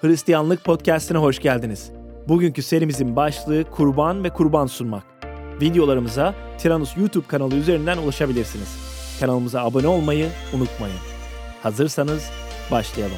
Hristiyanlık Podcast'ine hoş geldiniz. Bugünkü serimizin başlığı kurban ve kurban sunmak. Videolarımıza Tiranus YouTube kanalı üzerinden ulaşabilirsiniz. Kanalımıza abone olmayı unutmayın. Hazırsanız başlayalım.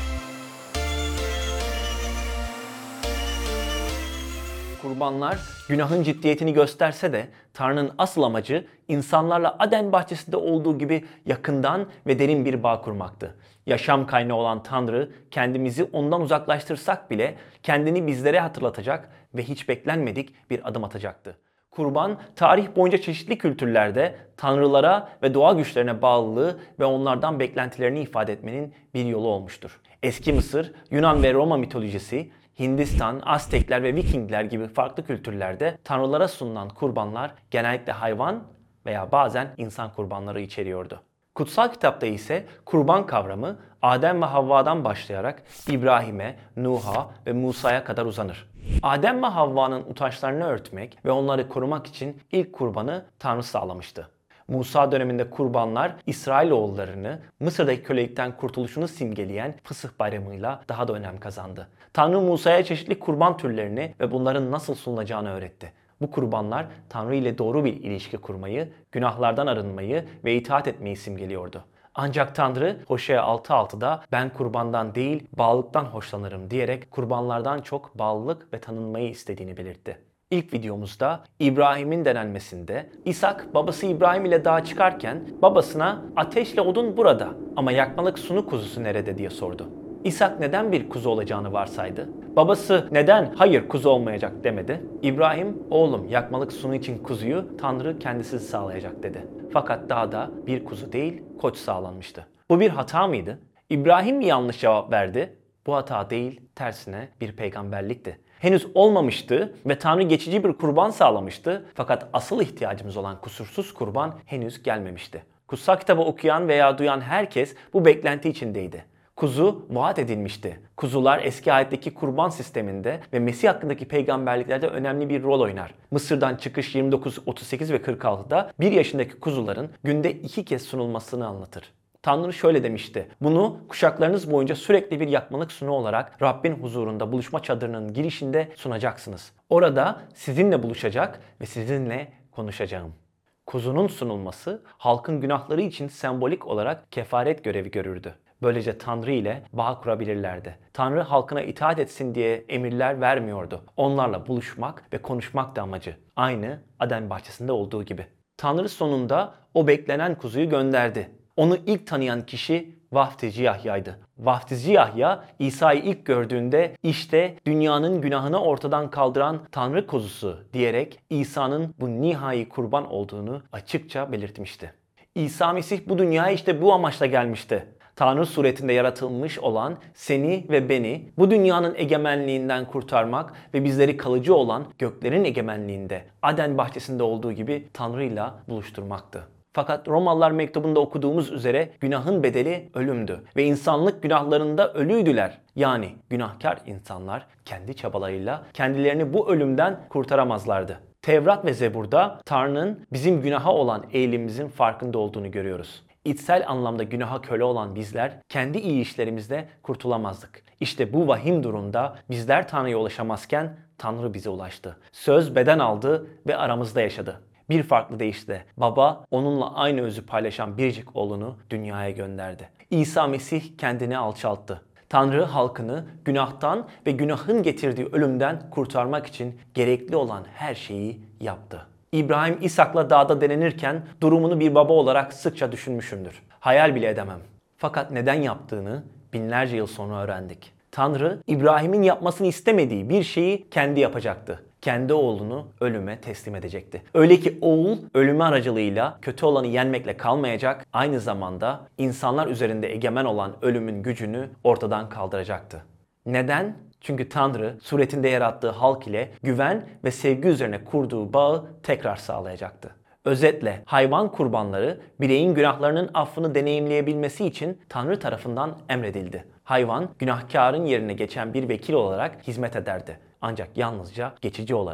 Kurbanlar günahın ciddiyetini gösterse de Tanrı'nın asıl amacı insanlarla Aden bahçesinde olduğu gibi yakından ve derin bir bağ kurmaktı. Yaşam kaynağı olan Tanrı kendimizi ondan uzaklaştırsak bile kendini bizlere hatırlatacak ve hiç beklenmedik bir adım atacaktı. Kurban, tarih boyunca çeşitli kültürlerde tanrılara ve doğa güçlerine bağlılığı ve onlardan beklentilerini ifade etmenin bir yolu olmuştur. Eski Mısır, Yunan ve Roma mitolojisi, Hindistan, Aztekler ve Vikingler gibi farklı kültürlerde tanrılara sunulan kurbanlar genellikle hayvan veya bazen insan kurbanları içeriyordu. Kutsal kitapta ise kurban kavramı Adem ve Havva'dan başlayarak İbrahim'e, Nuh'a ve Musa'ya kadar uzanır. Adem ve Havva'nın utançlarını örtmek ve onları korumak için ilk kurbanı Tanrı sağlamıştı. Musa döneminde kurbanlar İsrailoğullarını Mısır'daki kölelikten kurtuluşunu simgeleyen Fısıh Bayramı'yla daha da önem kazandı. Tanrı Musa'ya çeşitli kurban türlerini ve bunların nasıl sunulacağını öğretti. Bu kurbanlar Tanrı ile doğru bir ilişki kurmayı, günahlardan arınmayı ve itaat etmeyi simgeliyordu. Ancak Tanrı Hoşea 6.6'da ben kurbandan değil bağlılıktan hoşlanırım diyerek kurbanlardan çok bağlılık ve tanınmayı istediğini belirtti. İlk videomuzda İbrahim'in denenmesinde İshak babası İbrahim ile dağa çıkarken babasına ateşle odun burada ama yakmalık sunu kuzusu nerede diye sordu. İshak neden bir kuzu olacağını varsaydı. Babası neden hayır kuzu olmayacak demedi. İbrahim oğlum yakmalık sunu için kuzuyu Tanrı kendisi sağlayacak dedi. Fakat dağda bir kuzu değil koç sağlanmıştı. Bu bir hata mıydı? İbrahim mi yanlış cevap verdi? Bu hata değil, tersine bir peygamberlikti. Henüz olmamıştı ve Tanrı geçici bir kurban sağlamıştı. Fakat asıl ihtiyacımız olan kusursuz kurban henüz gelmemişti. Kutsal kitabı okuyan veya duyan herkes bu beklenti içindeydi. Kuzu vaat edilmişti. Kuzular eski ayetteki kurban sisteminde ve Mesih hakkındaki peygamberliklerde önemli bir rol oynar. Mısır'dan çıkış 29, 38 ve 46'da 1 yaşındaki kuzuların günde 2 kez sunulmasını anlatır. Tanrı şöyle demişti. Bunu kuşaklarınız boyunca sürekli bir yakmalık sunu olarak Rabbin huzurunda buluşma çadırının girişinde sunacaksınız. Orada sizinle buluşacak ve sizinle konuşacağım. Kuzunun sunulması halkın günahları için sembolik olarak kefaret görevi görürdü. Böylece Tanrı ile bağ kurabilirlerdi. Tanrı halkına itaat etsin diye emirler vermiyordu. Onlarla buluşmak ve konuşmak da amacı. Aynı Aden bahçesinde olduğu gibi. Tanrı sonunda o beklenen kuzuyu gönderdi. Onu ilk tanıyan kişi Vaftizi Yahya'ydı. Vaftizi Yahya İsa'yı ilk gördüğünde işte dünyanın günahını ortadan kaldıran Tanrı kuzusu diyerek İsa'nın bu nihai kurban olduğunu açıkça belirtmişti. İsa Mesih bu dünyaya işte bu amaçla gelmişti. Tanrı suretinde yaratılmış olan seni ve beni bu dünyanın egemenliğinden kurtarmak ve bizleri kalıcı olan göklerin egemenliğinde Aden bahçesinde olduğu gibi Tanrı'yla buluşturmaktı. Fakat Romalılar mektubunda okuduğumuz üzere günahın bedeli ölümdü ve insanlık günahlarında ölüydüler. Yani günahkar insanlar kendi çabalarıyla kendilerini bu ölümden kurtaramazlardı. Tevrat ve Zebur'da Tanrı'nın bizim günaha olan eğilimimizin farkında olduğunu görüyoruz. İçsel anlamda günaha köle olan bizler kendi iyi işlerimizle kurtulamazdık. İşte bu vahim durumda bizler Tanrı'ya ulaşamazken Tanrı bize ulaştı. Söz beden aldı ve aramızda yaşadı. Bir farklı deyişle Baba onunla aynı özü paylaşan biricik oğlunu dünyaya gönderdi. İsa Mesih kendini alçalttı. Tanrı halkını günahtan ve günahın getirdiği ölümden kurtarmak için gerekli olan her şeyi yaptı. İbrahim İshak'la dağda denenirken durumunu bir baba olarak sıkça düşünmüşümdür. Hayal bile edemem. Fakat neden yaptığını binlerce yıl sonra öğrendik. Tanrı İbrahim'in yapmasını istemediği bir şeyi kendi yapacaktı. Kendi oğlunu ölüme teslim edecekti. Öyle ki oğul ölümü aracılığıyla kötü olanı yenmekle kalmayacak, aynı zamanda insanlar üzerinde egemen olan ölümün gücünü ortadan kaldıracaktı. Neden? Çünkü Tanrı suretinde yarattığı halk ile güven ve sevgi üzerine kurduğu bağı tekrar sağlayacaktı. Özetle hayvan kurbanları bireyin günahlarının affını deneyimleyebilmesi için Tanrı tarafından emredildi. Hayvan günahkarın yerine geçen bir vekil olarak hizmet ederdi. Ancak yalnızca geçici olarak.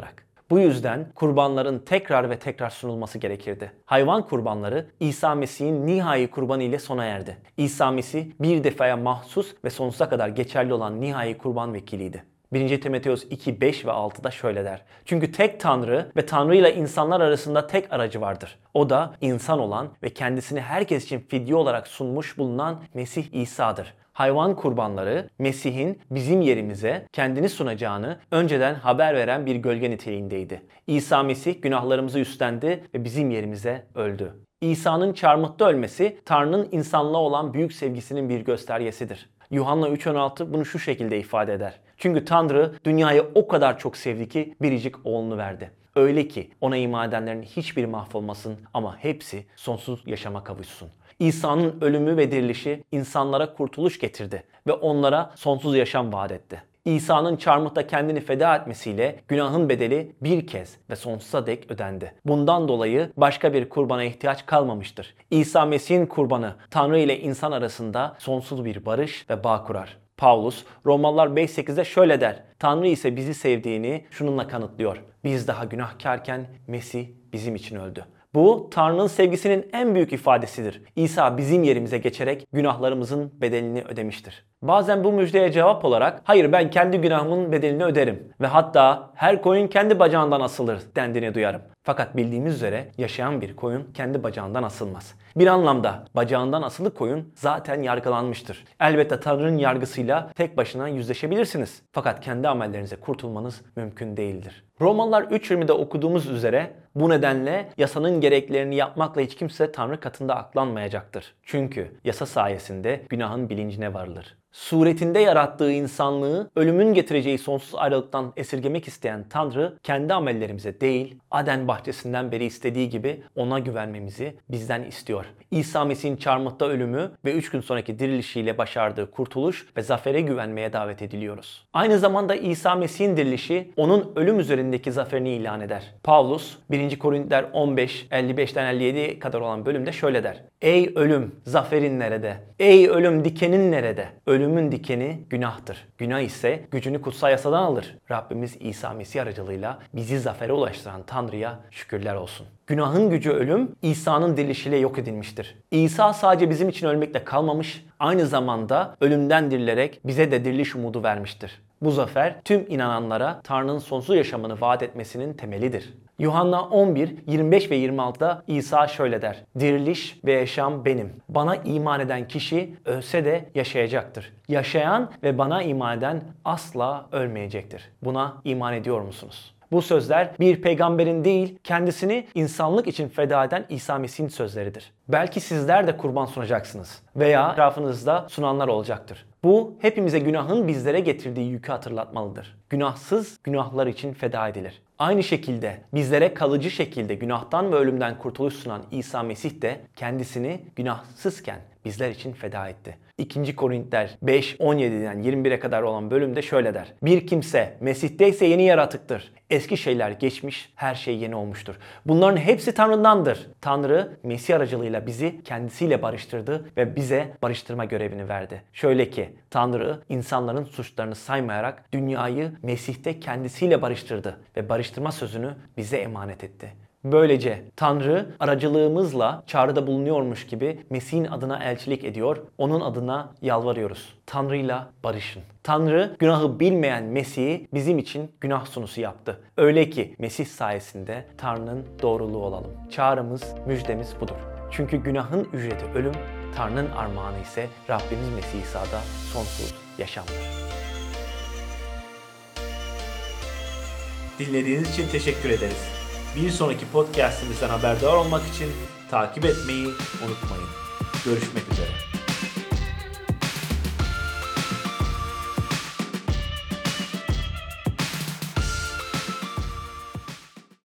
Bu yüzden kurbanların tekrar ve tekrar sunulması gerekirdi. Hayvan kurbanları İsa Mesih'in nihai kurbanı ile sona erdi. İsa Mesih bir defaya mahsus ve sonsuza kadar geçerli olan nihai kurban vekiliydi. 1. Timoteos 2, 5 ve 6'da şöyle der. Çünkü tek Tanrı ve Tanrı ile insanlar arasında tek aracı vardır. O da insan olan ve kendisini herkes için fidye olarak sunmuş bulunan Mesih İsa'dır. Hayvan kurbanları Mesih'in bizim yerimize kendini sunacağını önceden haber veren bir gölge niteliğindeydi. İsa Mesih günahlarımızı üstlendi ve bizim yerimize öldü. İsa'nın çarmıhta ölmesi Tanrı'nın insanlığa olan büyük sevgisinin bir göstergesidir. Yuhanna 3.16 bunu şu şekilde ifade eder. Çünkü Tanrı dünyayı o kadar çok sevdi ki biricik oğlunu verdi. Öyle ki ona iman edenlerin hiçbiri mahvolmasın ama hepsi sonsuz yaşama kavuşsun. İsa'nın ölümü ve dirilişi insanlara kurtuluş getirdi ve onlara sonsuz yaşam vaat etti. İsa'nın çarmıhta kendini feda etmesiyle günahın bedeli bir kez ve sonsuza dek ödendi. Bundan dolayı başka bir kurbana ihtiyaç kalmamıştır. İsa Mesih'in kurbanı Tanrı ile insan arasında sonsuz bir barış ve bağ kurar. Paulus Romalılar 5.8'de şöyle der. Tanrı ise bizi sevdiğini şununla kanıtlıyor. Biz daha günahkarken Mesih bizim için öldü. Bu Tanrı'nın sevgisinin en büyük ifadesidir. İsa bizim yerimize geçerek günahlarımızın bedelini ödemiştir. Bazen bu müjdeye cevap olarak hayır ben kendi günahımın bedelini öderim ve hatta her koyun kendi bacağından asılır dendiğini duyarım. Fakat bildiğimiz üzere yaşayan bir koyun kendi bacağından asılmaz. Bir anlamda bacağından asılı koyun zaten yargılanmıştır. Elbette Tanrı'nın yargısıyla tek başına yüzleşebilirsiniz. Fakat kendi amellerinize kurtulmanız mümkün değildir. Romalılar 3.20'de okuduğumuz üzere bu nedenle yasanın gereklerini yapmakla hiç kimse Tanrı katında aklanmayacaktır. Çünkü yasa sayesinde günahın bilincine varılır. Suretinde yarattığı insanlığı ölümün getireceği sonsuz ayrılıktan esirgemek isteyen Tanrı kendi amellerimize değil Aden bahçesinden beri istediği gibi ona güvenmemizi bizden istiyor. İsa Mesih'in çarmıhta ölümü ve 3 gün sonraki dirilişiyle başardığı kurtuluş ve zafere güvenmeye davet ediliyoruz. Aynı zamanda İsa Mesih'in dirilişi onun ölüm üzerindeki zaferini ilan eder. Paulus 1. Korintiler 15, 55'ten 57'ye kadar olan bölümde şöyle der. Ey ölüm, zaferin nerede? Ey ölüm, dikenin nerede? Ölümün dikeni günahtır. Günah ise gücünü kutsal yasadan alır. Rabbimiz İsa Mesih aracılığıyla bizi zafere ulaştıran Tanrı'ya şükürler olsun. Günahın gücü ölüm, İsa'nın dirilişiyle yok edilmiştir. İsa sadece bizim için ölmekle kalmamış, aynı zamanda ölümden dirilerek bize de diriliş umudu vermiştir. Bu zafer tüm inananlara Tanrı'nın sonsuz yaşamını vaat etmesinin temelidir. Yuhanna 11, 25 ve 26'da İsa şöyle der. Diriliş ve yaşam benim. Bana iman eden kişi ölse de yaşayacaktır. Yaşayan ve bana iman eden asla ölmeyecektir. Buna iman ediyor musunuz? Bu sözler bir peygamberin değil, kendisini insanlık için feda eden İsa Mesih'in sözleridir. Belki sizler de kurban sunacaksınız veya etrafınızda sunanlar olacaktır. Bu hepimize günahın bizlere getirdiği yükü hatırlatmalıdır. Günahsız günahlar için feda edilir. Aynı şekilde bizlere kalıcı şekilde günahtan ve ölümden kurtuluş sunan İsa Mesih de kendisini günahsızken bizler için feda etti. 2. Korintiler 5, 17'den 21'e kadar olan bölümde şöyle der. Bir kimse Mesih'teyse yeni yaratıktır. Eski şeyler geçmiş, her şey yeni olmuştur. Bunların hepsi Tanrı'ndandır. Tanrı Mesih aracılığıyla bizi kendisiyle barıştırdı ve bize barıştırma görevini verdi. Şöyle ki Tanrı insanların suçlarını saymayarak dünyayı Mesih'te kendisiyle barıştırdı ve barıştırma sözünü bize emanet etti. Böylece Tanrı aracılığımızla çağrıda bulunuyormuş gibi Mesih'in adına elçilik ediyor, onun adına yalvarıyoruz. Tanrı'yla barışın. Tanrı günahı bilmeyen Mesih'i bizim için günah sunusu yaptı. Öyle ki Mesih sayesinde Tanrı'nın doğruluğu olalım. Çağrımız, müjdemiz budur. Çünkü günahın ücreti ölüm, Tanrı'nın armağanı ise Rabbimiz Mesih İsa'da sonsuz yaşamdır. Dinlediğiniz için teşekkür ederiz. Bir sonraki podcast'imizden haberdar olmak için takip etmeyi unutmayın. Görüşmek üzere.